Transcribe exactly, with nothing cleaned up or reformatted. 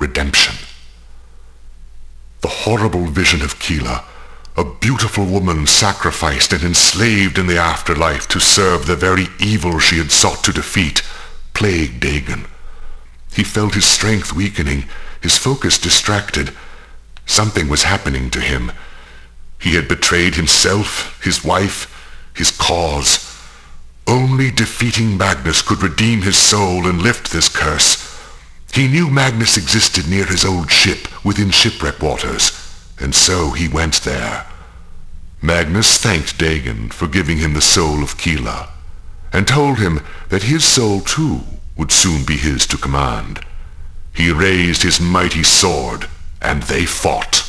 redemption. The horrible vision of Kila, a beautiful woman sacrificed and enslaved in the afterlife to serve the very evil she had sought to defeat, plagued Dagon. He felt his strength weakening, his focus distracted. Something was happening to him. He had betrayed himself, his wife, his cause. Only defeating Magnus could redeem his soul and lift this curse. He knew Magnus existed near his old ship within shipwreck waters, and so he went there. Magnus thanked Dagon for giving him the soul of Kila, and told him that his soul too would soon be his to command. He raised his mighty sword, and they fought.